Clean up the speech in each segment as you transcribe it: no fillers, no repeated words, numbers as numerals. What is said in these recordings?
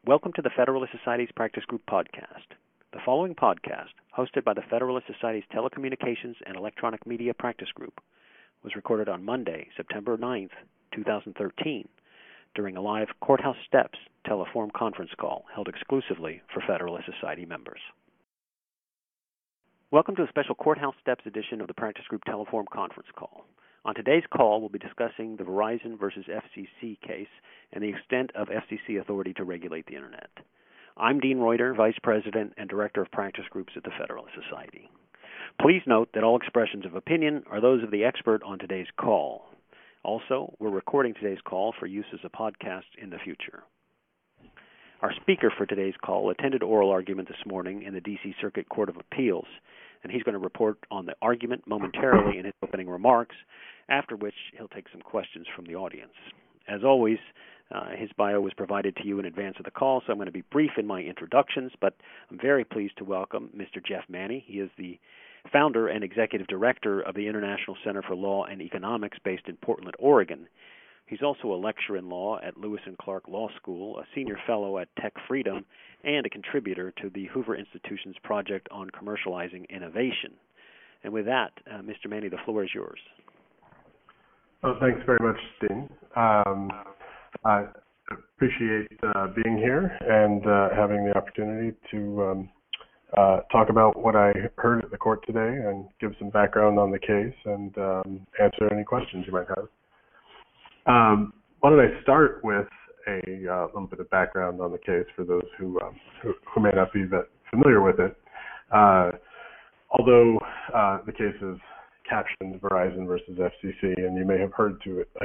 Welcome to the Federalist Society's Practice Group podcast. The following podcast, hosted by the Federalist Society's Telecommunications and Electronic Media Practice Group, was recorded on Monday, September 9th, 2013, during a live Courthouse Steps Teleform conference call held exclusively for Federalist Society members. Welcome to a special Courthouse Steps edition of the Practice Group Teleform conference call. On today's call, we'll be discussing the Verizon versus FCC case and the extent of FCC authority to regulate the Internet. I'm Dean Reuter, Vice President and Director of Practice Groups at the Federalist Society. Please note that all expressions of opinion are those of the expert on today's call. Also, we're recording today's call for use as a podcast in the future. Our speaker for today's call attended oral argument this morning in the D.C. Circuit Court of Appeals, and he's going to report on the argument momentarily in his opening remarks, after which he'll take some questions from the audience. As always, his bio was provided to you in advance of the call, so I'm going to be brief in my introductions, but I'm very pleased to welcome Mr. Jeff Manny. He is the founder and executive director of the International Center for Law and Economics based in Portland, Oregon. He's also a lecturer in law at Lewis and Clark Law School, a senior fellow at Tech Freedom, and a contributor to the Hoover Institution's project on commercializing innovation. And with that, Mr. Manny, the floor is yours. Well, thanks very much, Dean. I appreciate being here and having the opportunity to talk about what I heard at the court today and give some background on the case and answer any questions you might have. Why don't I start with a little bit of background on the case for those who may not be that familiar with it. Although the case is captioned Verizon versus FCC, and you may have heard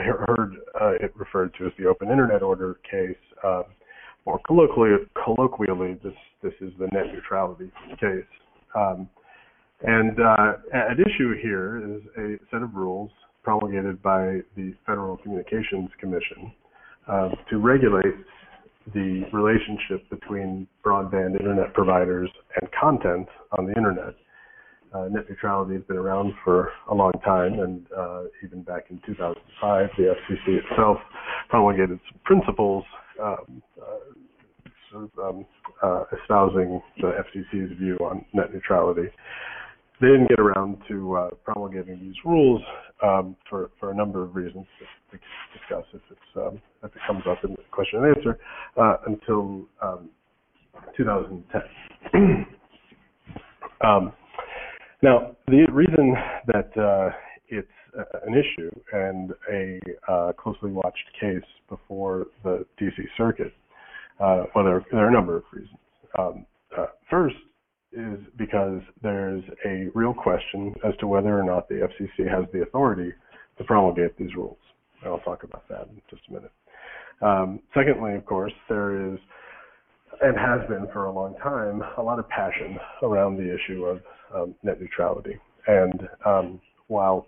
it referred to as the Open Internet Order case. More colloquially, this is the net neutrality case. And at issue here is a set of rules promulgated by the Federal Communications Commission to regulate the relationship between broadband internet providers and content on the internet. Net neutrality has been around for a long time, and even back in 2005, the FCC itself promulgated some principles espousing the FCC's view on net neutrality. They didn't get around to promulgating these rules for a number of reasons to discuss if it comes up in the question and answer until 2010. Now, the reason that it's an issue and a closely watched case before the D.C. Circuit, well, there are a number of reasons. First is because there's a real question as to whether or not the FCC has the authority to promulgate these rules. And I'll talk about that in just a minute. Secondly, of course, there is, and has been for a long time, a lot of passion around the issue of net neutrality. And while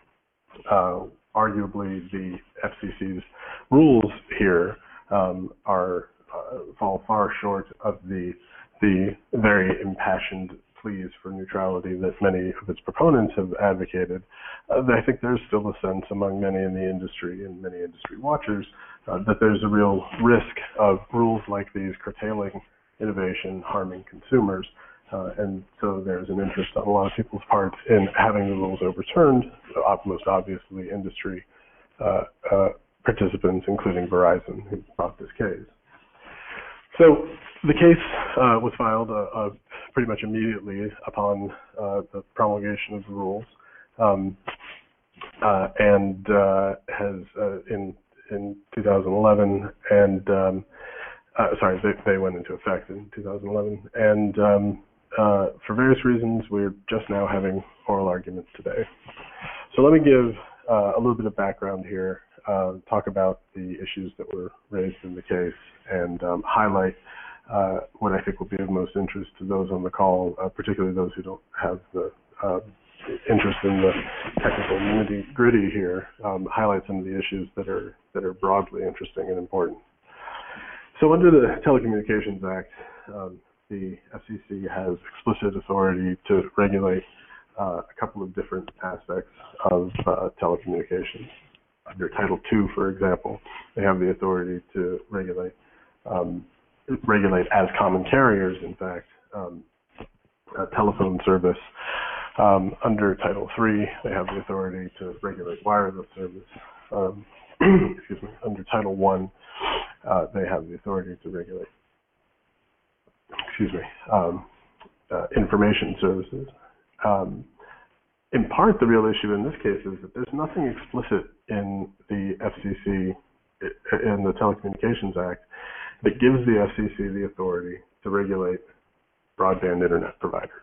arguably the FCC's rules here fall far short of the very impassioned pleas for neutrality that many of its proponents have advocated, I think there's still a sense among many in the industry and many industry watchers that there's a real risk of rules like these curtailing innovation, harming consumers. And so there's an interest on a lot of people's part in having the rules overturned, most obviously industry participants, including Verizon, who brought this case. So the case was filed pretty much immediately upon the promulgation of the rules, and has in 2011, and they went into effect in 2011, and for various reasons, we're just now having oral arguments today. So let me give a little bit of background here, talk about the issues that were raised in the case, and highlight what I think will be of most interest to those on the call, particularly those who don't have the interest in the technical nitty-gritty here, highlight some of the issues that are broadly interesting and important. So under the Telecommunications Act, the FCC has explicit authority to regulate a couple of different aspects of telecommunications. Under Title II, for example, they have the authority to regulate regulate as common carriers, in fact, telephone service. Under Title III, they have the authority to regulate wireless service. Excuse me. Under Title I, they have the authority to regulate, information services. In part, the real issue in this case is that there's nothing explicit in the FCC, in the Telecommunications Act, that gives the FCC the authority to regulate broadband internet providers.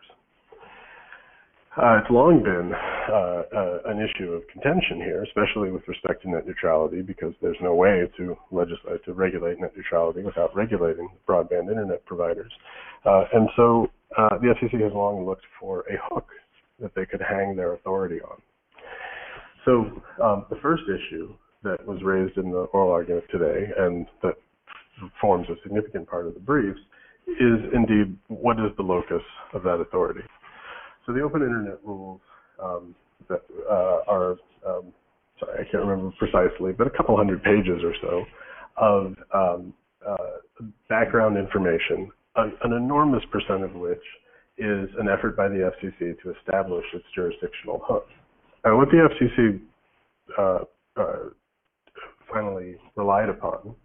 It's long been an issue of contention here, especially with respect to net neutrality, because there's no way to legislate to regulate net neutrality without regulating broadband internet providers. And so the FCC has long looked for a hook that they could hang their authority on. So the first issue that was raised in the oral argument today, and that forms a significant part of the briefs, is indeed what is the locus of that authority. So the Open Internet rules that are, sorry, I can't remember precisely, but a couple hundred pages or so of background information, an enormous percent of which is an effort by the FCC to establish its jurisdictional hook. And what the FCC finally relied upon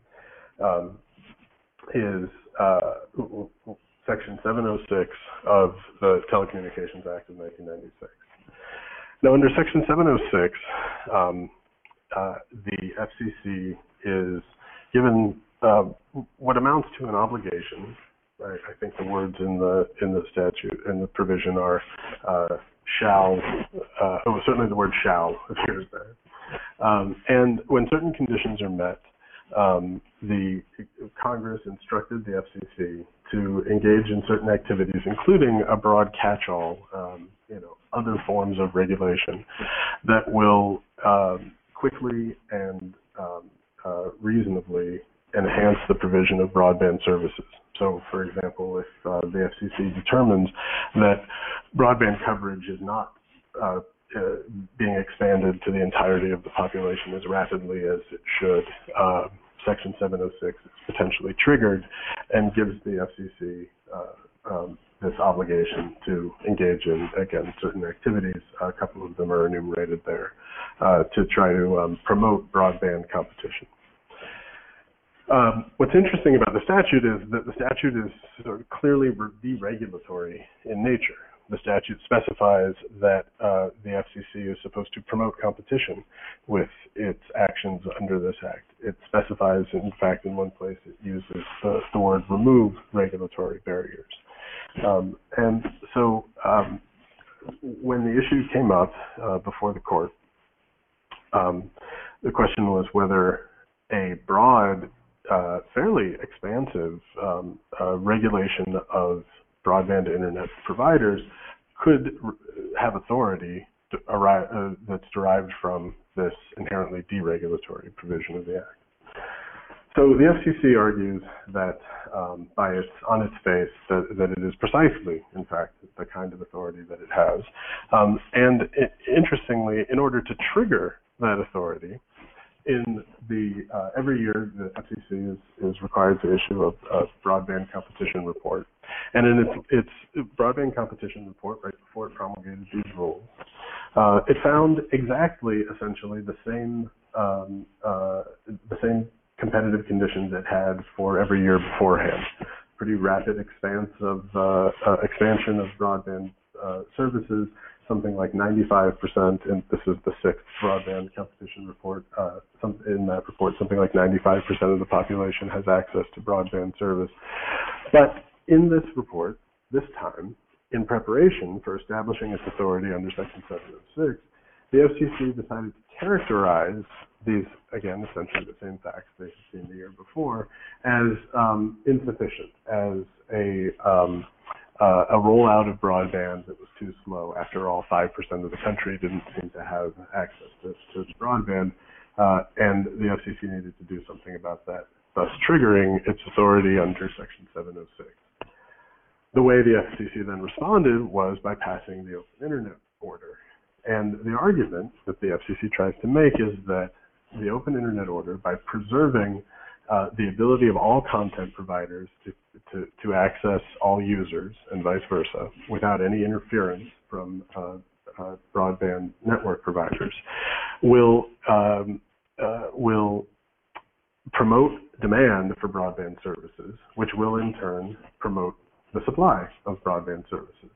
is Section 706 of the Telecommunications Act of 1996. Now, under Section 706, the FCC is given what amounts to an obligation. Right? I think the words in the statute and the provision are shall. Certainly the word shall appears there. And when certain conditions are met, the Congress instructed the FCC to engage in certain activities, including a broad catch-all, other forms of regulation that will quickly and reasonably enhance the provision of broadband services. So, for example, if the FCC determines that broadband coverage is not being expanded to the entirety of the population as rapidly as it should, Section 706 is potentially triggered and gives the FCC this obligation to engage in, again, certain activities. A couple of them are enumerated there to try to promote broadband competition. What's interesting about the statute is that the statute is sort of clearly deregulatory in nature. The statute specifies that the FCC is supposed to promote competition with its actions under this act. It specifies, in fact, in one place it uses the word remove regulatory barriers. And so when the issue came up before the court, the question was whether a broad, fairly expansive regulation of broadband internet providers could have authority that's derived from this inherently deregulatory provision of the Act. So the FCC argues that on its face that it is precisely, in fact, the kind of authority that it has. Interestingly, in order to trigger that authority, in the every year the FCC is required to issue a broadband competition report, and in its broadband competition report, right before it promulgated these rules, it found exactly, essentially, the same competitive conditions it had for every year beforehand. Pretty rapid expansion of broadband services. Something like 95%, and this is the sixth broadband competition report. In that report, something like 95% of the population has access to broadband service. But in this report, this time, in preparation for establishing its authority under Section 706, the FCC decided to characterize these, again, essentially the same facts they had seen the year before, as insufficient, as a rollout of broadband that was too slow. After all, 5% of the country didn't seem to have access to broadband, and the FCC needed to do something about that, thus triggering its authority under Section 706. The way the FCC then responded was by passing the Open Internet Order. And the argument that the FCC tries to make is that the Open Internet Order, by preserving the ability of all content providers to access all users and vice versa without any interference from broadband network providers will promote demand for broadband services, which will in turn promote the supply of broadband services,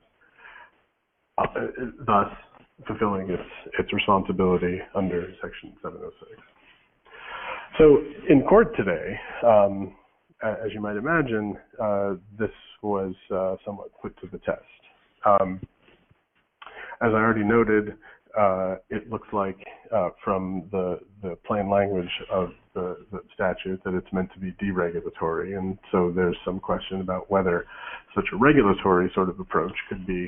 thus fulfilling its responsibility under Section 706. So in court today, as you might imagine, this was somewhat put to the test. As I already noted, it looks like from the plain language of the statute that it's meant to be deregulatory, and so there's some question about whether such a regulatory sort of approach could be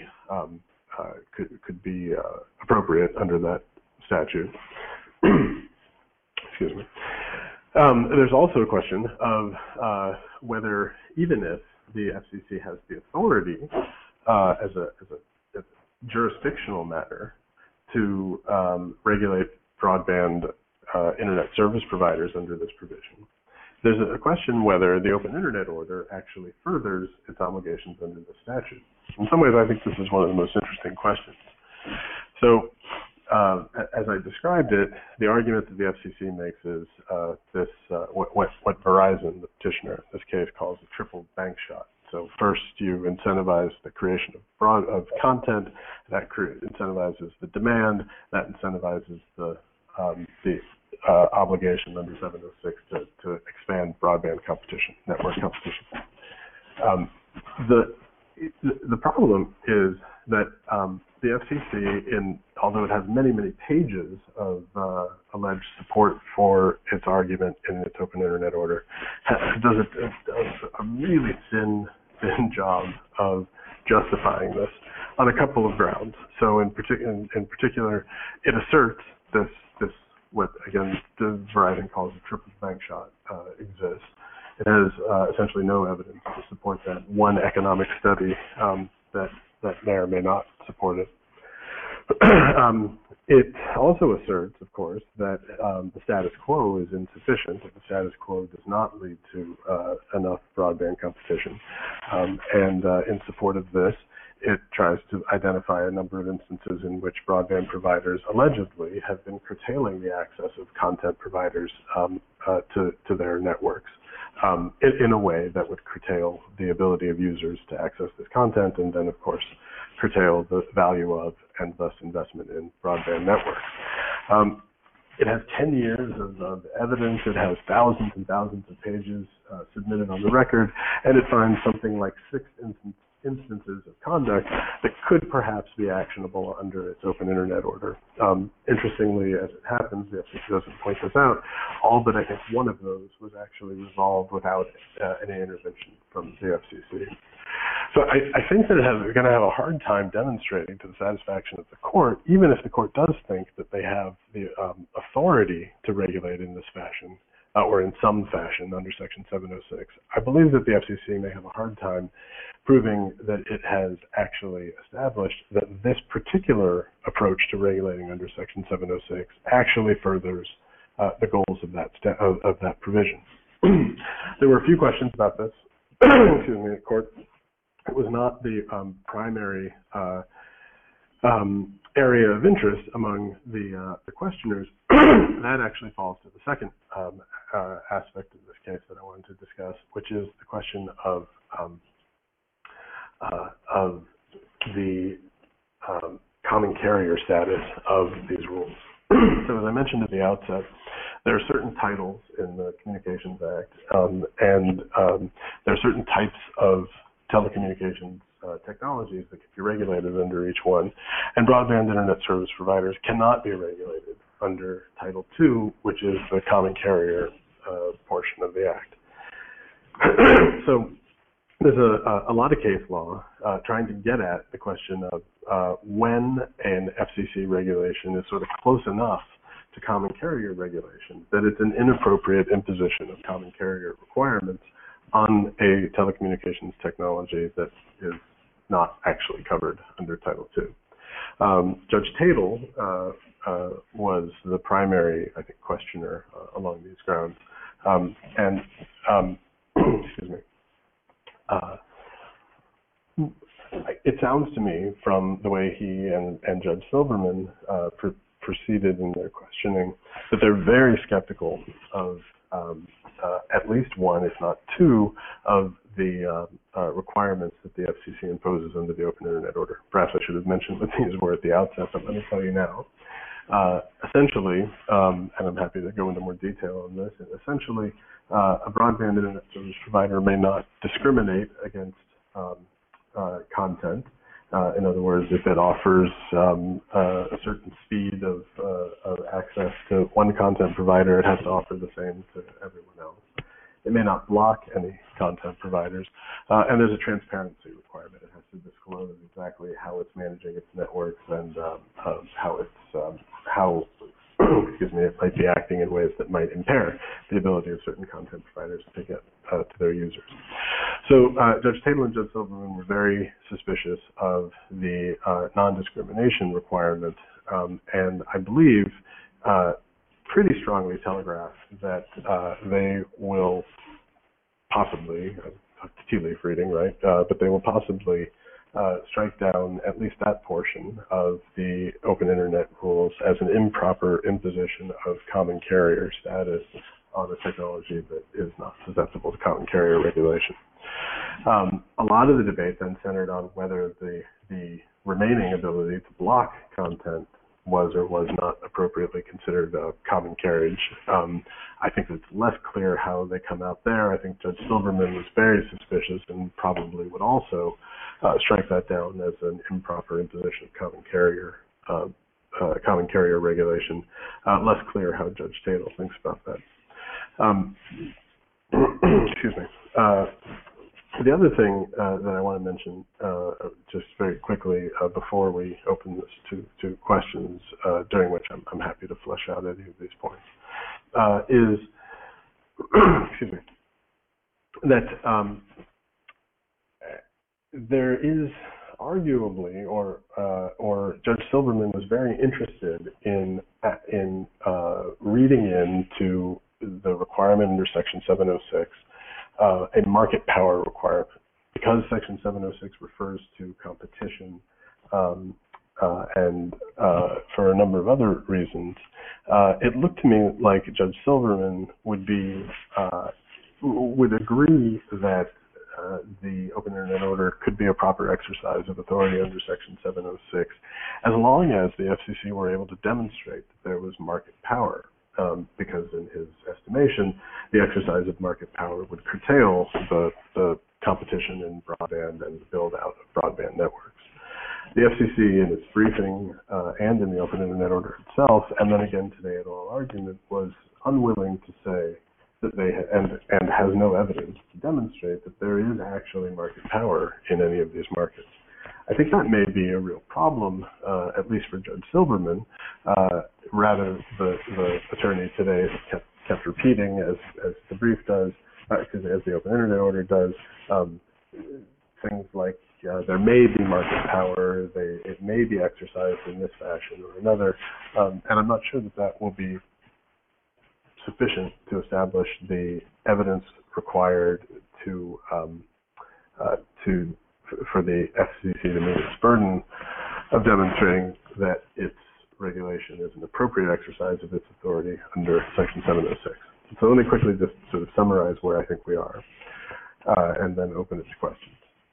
appropriate under that statute. Excuse me. There's also a question of whether, even if the FCC has the authority as a jurisdictional matter to regulate broadband internet service providers under this provision, there's a question whether the Open Internet Order actually furthers its obligations under the statute. In some ways, I think this is one of the most interesting questions. So, as I described it, the argument that the FCC makes is what Verizon, the petitioner in this case, calls a triple bank shot. So first, you incentivize the creation of content. That incentivizes the demand. That incentivizes the obligation under 706 to expand broadband competition, network competition. The problem is that the FCC, although it has many, many pages of alleged support for its argument in its Open Internet Order, does a really thin job of justifying this on a couple of grounds. So in particular, it asserts this what again Verizon calls a triple bank shot exists. It has essentially no evidence to support that. One economic study that may or may not support it. It also asserts, of course, that the status quo is insufficient, that the status quo does not lead to enough broadband competition. And in support of this, it tries to identify a number of instances in which broadband providers allegedly have been curtailing the access of content providers to their networks in a way that would curtail the ability of users to access this content, and then, of course, curtail the value of and thus investment in broadband networks. It has 10 years of evidence. It has thousands and thousands of pages submitted on the record, and it finds something like 6 instances of conduct that could perhaps be actionable under its Open Internet Order. Interestingly, as it happens, the FCC doesn't point this out, all but I think one of those was actually resolved without any intervention from the FCC. So I think that we're going to have a hard time demonstrating to the satisfaction of the court, even if the court does think that they have the authority to regulate in this fashion, or in some fashion under Section 706. I believe that the FCC may have a hard time proving that it has actually established that this particular approach to regulating under Section 706 actually furthers the goals of that provision. There were a few questions about this. Excuse me, court. It was not the primary area of interest among the questioners. That actually falls to the second aspect of this case that I wanted to discuss, which is the question of the common carrier status of these rules. So as I mentioned at the outset, there are certain titles in the Communications Act, and there are certain types of telecommunications technologies that can be regulated under each one, and broadband internet service providers cannot be regulated under Title II, which is the common carrier portion of the Act. So there's a lot of case law trying to get at the question of when an FCC regulation is sort of close enough to common carrier regulation that it's an inappropriate imposition of common carrier requirements on a telecommunications technology that is not actually covered under Title II. Judge Tatel was the primary, I think, questioner along these grounds. Excuse me. It sounds to me, from the way he and Judge Silverman proceeded in their questioning, that they're very skeptical of at least one, if not two, of the requirements that the FCC imposes under the Open Internet Order. Perhaps I should have mentioned what these were at the outset, but let me tell you now. Essentially, and I'm happy to go into more detail on this, essentially, a broadband internet service provider may not discriminate against content. In other words, if it offers a certain speed of access to one content provider, it has to offer the same to everyone else. It may not block any content providers, and there's a transparency requirement. It has to disclose exactly how it's managing its networks and how it might be acting in ways that might impair the ability of certain content providers to get to their users. So Judge Tatel and Judge Silverman were very suspicious of the non-discrimination requirement, and I believe pretty strongly telegraphed that they will possibly, tea leaf reading, right? But they will possibly strike down at least that portion of the Open Internet rules as an improper imposition of common carrier status on a technology that is not susceptible to common carrier regulation. A lot of the debate then centered on whether the remaining ability to block content was or was not appropriately considered common carriage. I think it's less clear how they come out there. I think Judge Silverman was very suspicious and probably would also strike that down as an improper imposition of common carrier regulation. Less clear how Judge Tatel thinks about that. Excuse me. The other thing that I want to mention, just very quickly, before we open this to questions, during which I'm happy to flesh out any of these points, is excuse me, that there is arguably, or Judge Silverman was very interested in reading into the requirement under Section 706. A market power requirement. Because Section 706 refers to competition and for a number of other reasons, it looked to me like Judge Silverman would agree that the Open Internet Order could be a proper exercise of authority under Section 706, as long as the FCC were able to demonstrate that there was market power. Because in his estimation, the exercise of market power would curtail the competition in broadband and the build-out of broadband networks. The FCC, in its briefing and in the Open Internet Order itself, and then again today at oral argument, was unwilling to say that and has no evidence to demonstrate that there is actually market power in any of these markets. I think that may be a real problem, at least for Judge Silverman. Rather, the attorney today kept repeating, as the brief does, as the Open Internet Order does, things like there may be market power, it may be exercised in this fashion or another, and I'm not sure that will be sufficient to establish the evidence required for the FCC to meet its burden of demonstrating that its regulation is an appropriate exercise of its authority under Section 706. So let me quickly just sort of summarize where I think we are, and then open it to questions.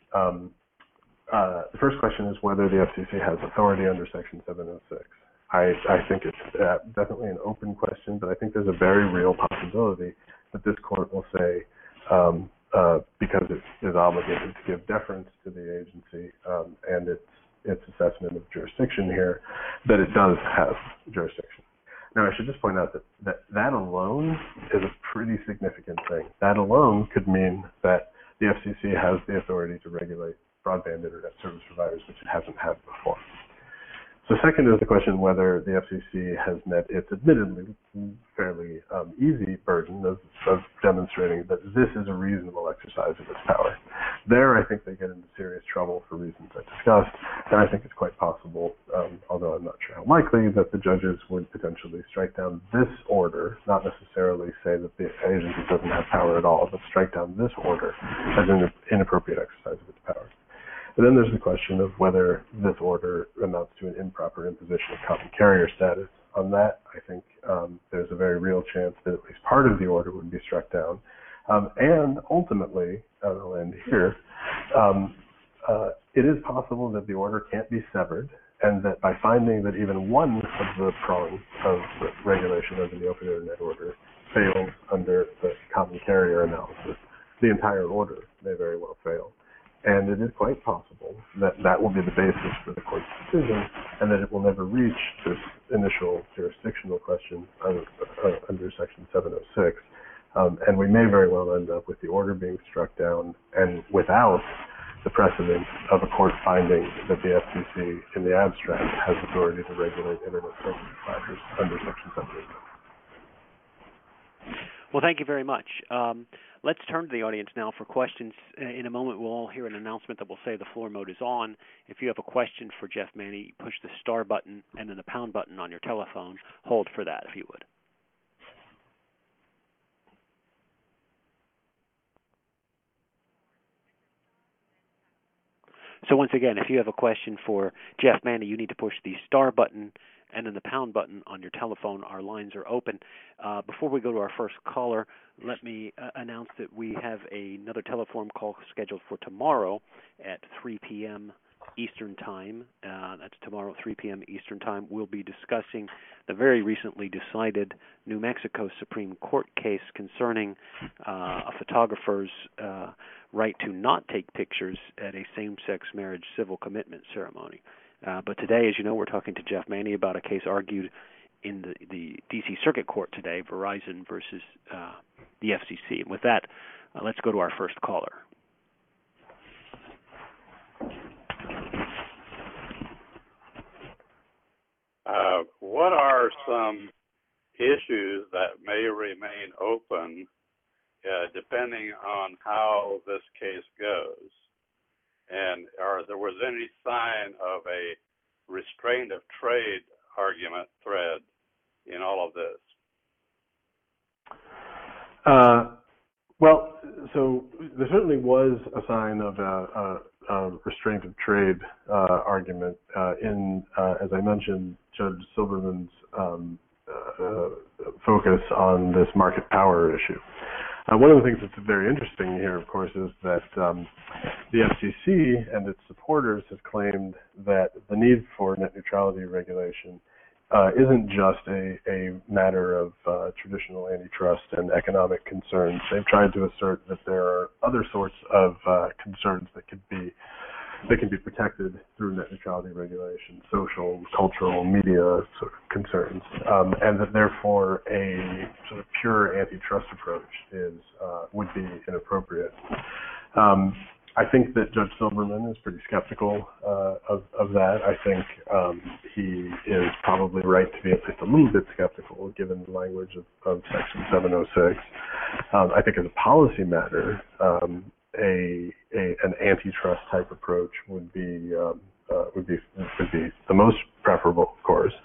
The first question is whether the FCC has authority under Section 706. I think it's definitely an open question, but I think there's a very real possibility that this court will say, because it is obligated to give deference to the agency and its assessment of jurisdiction here, that it does have jurisdiction. Now, I should just point out that alone is a pretty significant thing. That alone could mean that the FCC has the authority to regulate broadband internet service providers, which it hasn't had before. So second is the question whether the FCC has met its admittedly fairly easy burden of demonstrating that this is a reasonable exercise of its power. There, I think they get into serious trouble for reasons I discussed, and I think it's quite possible, although I'm not sure how likely, that the judges would potentially strike down this order, not necessarily say that the agency doesn't have power at all, but strike down this order as an inappropriate exercise of its power. And then there's the question of whether this order amounts to an improper imposition of common carrier status. On that, I think there's a very real chance that at least part of the order would be struck down. And ultimately, I'll end here, it is possible that the order can't be severed, and that by finding that even one of the prongs of regulation under the Open Internet order fails under the common carrier analysis, the entire order may very well fail. And it is quite possible that that will be the basis for the court's decision, and that it will never reach this initial jurisdictional question under Section 706. And we may very well end up with the order being struck down and without the precedent of a court finding that the FCC in the abstract has authority to regulate Internet service providers under Section 706. Well, thank you very much. Let's turn to the audience now for questions. In a moment, we'll all hear an announcement that will say the floor mode is on. If you have a question for Jeff Manny, push the star button and then the pound button on your telephone. Hold for that, if you would. So once again, if you have a question for Jeff Manny, you need to push the star button and then the pound button on your telephone. Our lines are open. Before we go to our first caller, let me announce that we have another telephone call scheduled for tomorrow at 3 p.m. Eastern Time. That's tomorrow at 3 p.m. Eastern Time. We'll be discussing the very recently decided New Mexico Supreme Court case concerning a photographer's right to not take pictures at a same-sex marriage civil commitment ceremony. But today, as you know, we're talking to Jeff Manny about a case argued in the D.C. Circuit Court today, Verizon versus the FCC. And with that, let's go to our first caller. What are some issues that may remain open depending on how this case goes? And there was any sign of a restraint of trade argument thread in all of this? Well, so there certainly was a sign of a restraint of trade argument in, as I mentioned, Judge Silberman's focus on this market power issue. One of the things that's very interesting here, of course, is that the FCC and its supporters have claimed that the need for net neutrality regulation isn't just a matter of traditional antitrust and economic concerns. They've tried to assert that there are other sorts of concerns that can be protected through net neutrality regulation, social, cultural, media sort of concerns, and that therefore a sort of pure antitrust approach would be inappropriate. I think that Judge Silberman is pretty skeptical of that. I think he is probably right to be at least a little bit skeptical given the language of Section 706. I think as a policy matter, an antitrust type approach would be the most preferable, of course.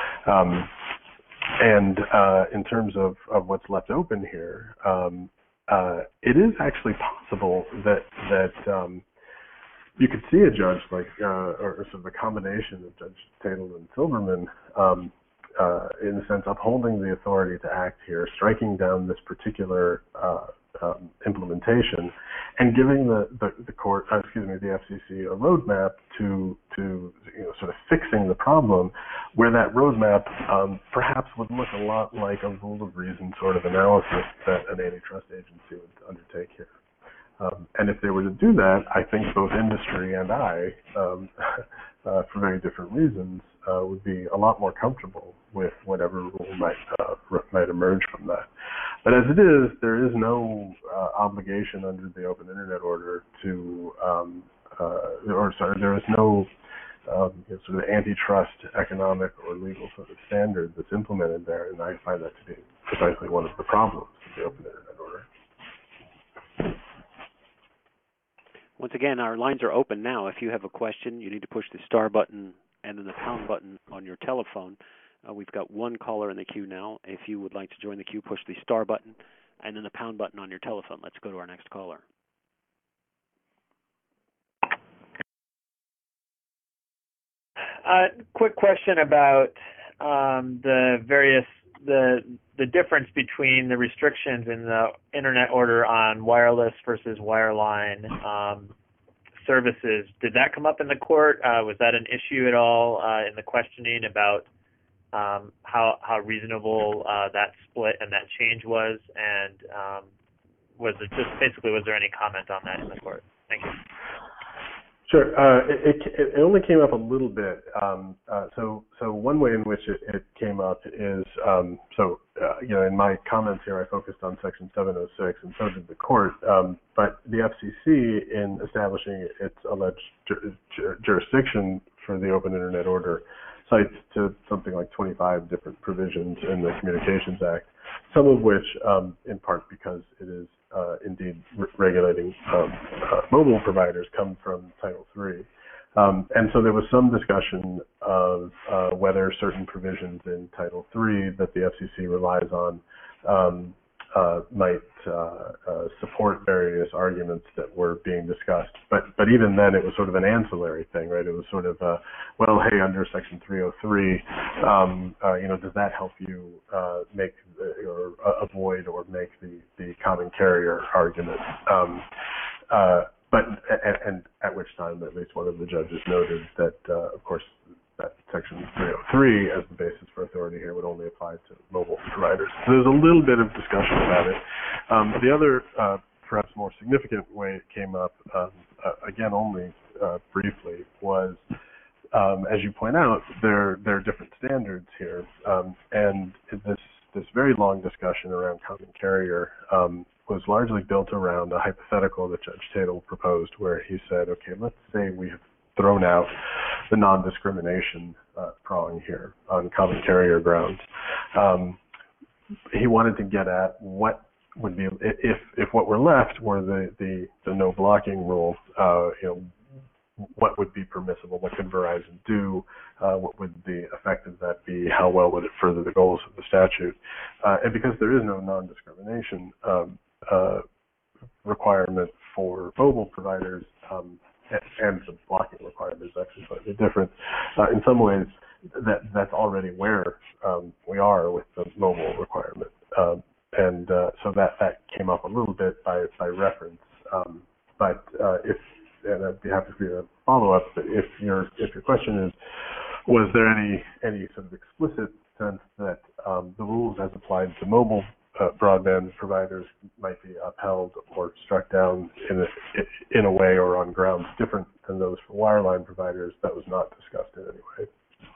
And in terms of what's left open here, it is actually possible that you could see a judge like, or sort of a combination of Judge Tatel and Silberman, in a sense, upholding the authority to act here, striking down this particular implementation, and giving the FCC a roadmap to sort of fixing the problem, where that roadmap perhaps would look a lot like a rule of reason sort of analysis that an antitrust agency would undertake here. And if they were to do that, I think both industry and I, for very different reasons, would be a lot more comfortable with whatever rule might emerge from that. But as it is, there is no obligation under the Open Internet Order there is no sort of antitrust, economic, or legal sort of standard that's implemented there, and I find that to be precisely one of the problems of the Open Internet Order. Once again, our lines are open now. If you have a question, you need to push the star button and then the pound button on your telephone. We've got one caller in the queue now. If you would like to join the queue, push the star button and then the pound button on your telephone. Let's go to our next caller. Quick question about the difference between the restrictions in the Internet Order on wireless versus wireline services. Did that come up in the court? Was that an issue at all in the questioning about how reasonable that split and that change was? And was there any comment on that in the court? Thank you. Sure. It only came up a little bit. So one way in which it came up is, in my comments here, I focused on Section 706, and so did the court. But the FCC, in establishing its alleged jurisdiction for the Open Internet Order, cites to something like 25 different provisions in the Communications Act, some of which, in part because it is indeed regulating mobile providers, come from Title III. And so there was some discussion of whether certain provisions in Title III that the FCC relies on might support various arguments that were being discussed. But even then, it was sort of an ancillary thing, right? It was sort of, hey, under Section 303, does that help you make or avoid or make the common carrier argument? But at which time, at least one of the judges noted that, of course, that Section 303 as the basis for authority here would only apply to mobile providers. So there's a little bit of discussion about it. The other, perhaps more significant way it came up, again only briefly, was, as you point out, there are different standards here, and this very long discussion around common carrier was largely built around a hypothetical that Judge Tatel proposed, where he said, okay, let's say we have thrown out the non-discrimination prong here on common carrier grounds. He wanted to get at what would be, if what were left were the no blocking rule, what would be permissible, what could Verizon do, what would the effect of that be, how well would it further the goals of the statute. And because there is no non-discrimination requirement for mobile providers, and the blocking requirement is actually slightly different. In some ways, that's already where we are with the mobile requirement, and so that came up a little bit by reference. But and I'd be happy for you to follow up. But if your question is, was there any sort of explicit sense that the rules as applied to mobile broadband providers might be upheld or struck down in a way or on grounds different than those for wireline providers, that was not discussed in any way.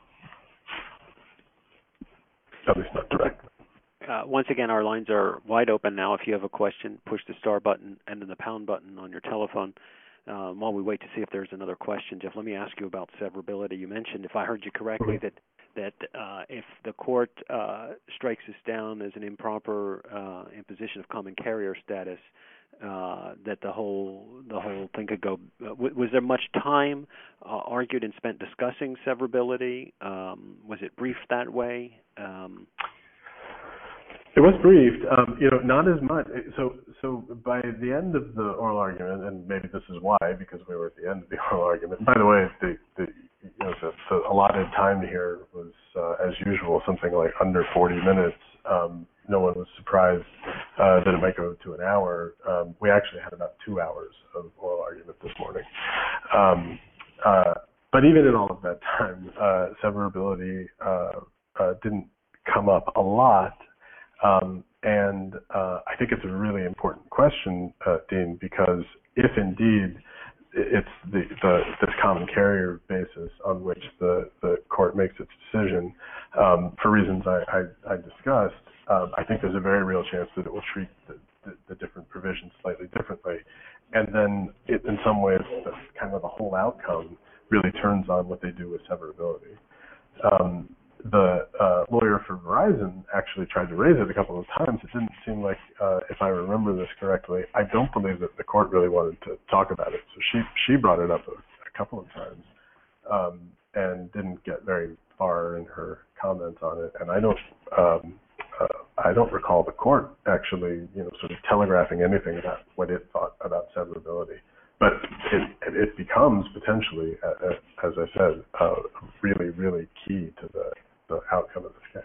At least not directly. Once again, our lines are wide open now. If you have a question, push the star button and then the pound button on your telephone. While we wait to see if there's another question, Jeff, let me ask you about severability. You mentioned, if I heard you correctly, that if the court strikes this down as an improper imposition of common carrier status, that the whole thing could go. Was there much time argued and spent discussing severability? Was it briefed that way? It was briefed, not as much. So by the end of the oral argument, and maybe this is why, because we were at the end of the oral argument. By the way, the allotted time here was, as usual, something like under 40 minutes. No one was surprised that it might go to an hour. We actually had about 2 hours of oral argument this morning. But even in all of that time, severability didn't come up a lot. And I think it's a really important question, Dean, because if indeed it's this common carrier basis on which the court makes its decision, for reasons I discussed, I think there's a very real chance that it will treat the different provisions slightly differently. And then in some ways, kind of the whole outcome really turns on what they do with severability. The lawyer for Verizon actually tried to raise it a couple of times. It didn't seem like, if I remember this correctly, I don't believe that the court really wanted to talk about it. So she brought it up a couple of times and didn't get very far in her comments on it. And I don't recall the court actually, sort of telegraphing anything about what it thought about severability. But it becomes potentially, as I said, really, really key to the outcome of this case.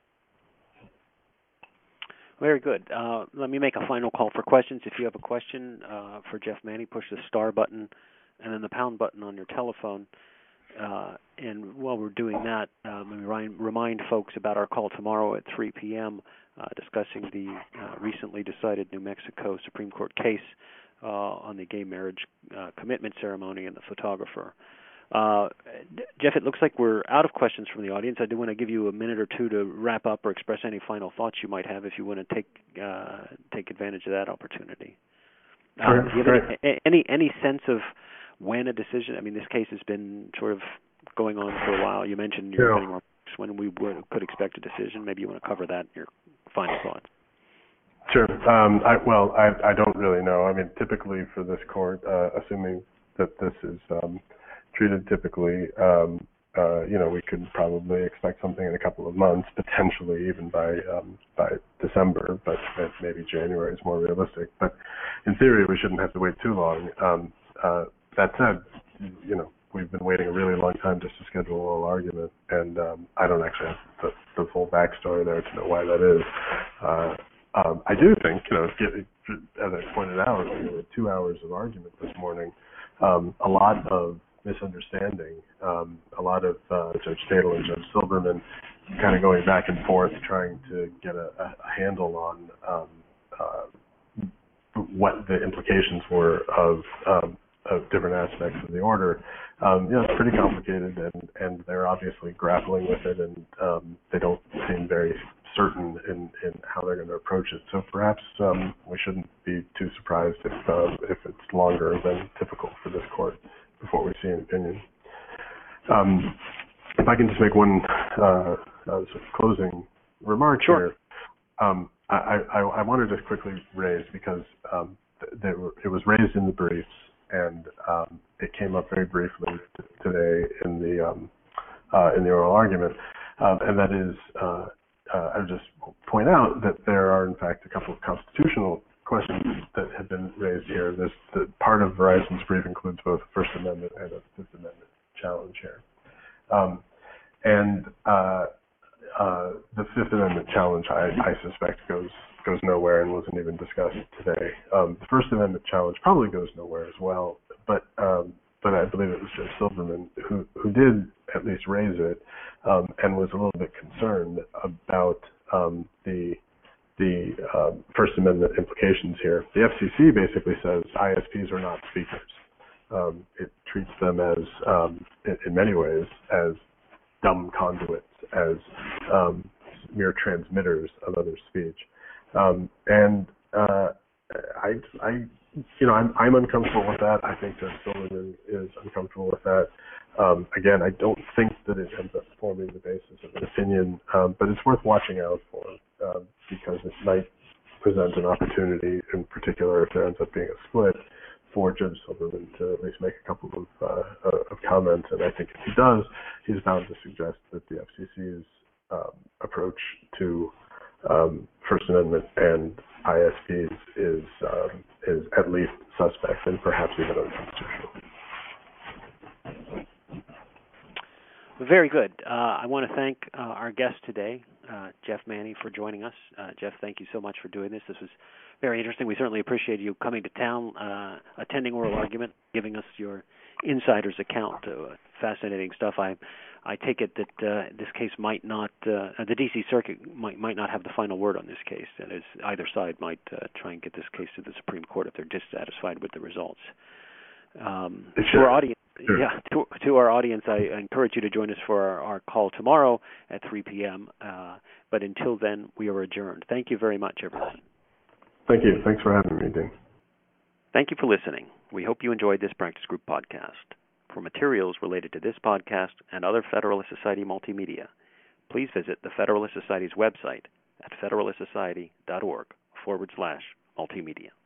Very good. Let me make a final call for questions. If you have a question for Jeff Manny, push the star button and then the pound button on your telephone. And while we're doing that, let me remind folks about our call tomorrow at 3 p.m. Discussing the recently decided New Mexico Supreme Court case on the gay marriage commitment ceremony and the photographer. Jeff, it looks like we're out of questions from the audience. I do want to give you a minute or two to wrap up or express any final thoughts you might have if you want to take advantage of that opportunity. Sure. Do you have any sense of when a decision? I mean, this case has been sort of going on for a while. You mentioned your opening remarks when we could expect a decision. Maybe you want to cover that in your final thoughts. Sure. I don't really know. I mean, typically for this court, assuming that this is treated typically, we could probably expect something in a couple of months, potentially even by December, but maybe January is more realistic. But in theory, we shouldn't have to wait too long. That said, we've been waiting a really long time just to schedule an oral argument, and I don't actually have the full backstory there to know why that is. I do think, as I pointed out, 2 hours of argument this morning, a lot of misunderstanding, a lot of Judge Stadel and Judge Silberman kind of going back and forth trying to get a handle on what the implications were of different aspects of the order. It's pretty complicated, and they're obviously grappling with it, and they don't seem very certain in how they're going to approach it. So perhaps we shouldn't be too surprised if it's longer than typical for this court before we see an opinion. If I can just make one sort of closing remark Sure. here. I wanted to quickly raise, because it was raised in the briefs, and it came up very briefly today in the oral argument, and that is, I would just point out that there are, in fact, a couple of constitutional questions that have been raised here. The part of Verizon's brief includes both a First Amendment and a Fifth Amendment challenge here. The Fifth Amendment challenge, I suspect, goes nowhere and wasn't even discussed today. The First Amendment challenge probably goes nowhere as well, but I believe it was Judge Silberman who did at least raise it, and was a little bit concerned about the First Amendment implications here. The FCC basically says ISPs are not speakers. It treats them as, in many ways, as dumb conduits, as mere transmitters of other speech. I'm uncomfortable with that. I think Judge Silberman is uncomfortable with that. Again, I don't think that it ends up forming the basis of an opinion, but it's worth watching out for, because it might present an opportunity, in particular if there ends up being a split, for Judge Silberman to at least make a couple of comments. And I think if he does, he's bound to suggest that the FCC's approach to First Amendment and ISPs is at least suspect and perhaps even unconstitutional. Very good. I want to thank our guest today, Jeff Manny, for joining us. Jeff, thank you so much for doing this. This was very interesting. We certainly appreciate you coming to town, attending oral argument, giving us your insider's account. Fascinating stuff. I take it that this case might not, the D.C. Circuit might not have the final word on this case. That is, either side might try and get this case to the Supreme Court if they're dissatisfied with the results. To our audience, to our audience, I encourage you to join us for our call tomorrow at 3 p.m. But until then, we are adjourned. Thank you very much, everyone. Thank you. Thanks for having me, Dean. Thank you for listening. We hope you enjoyed this Practice Group podcast. For materials related to this podcast and other Federalist Society multimedia, please visit the Federalist Society's website at federalistsociety.org/multimedia.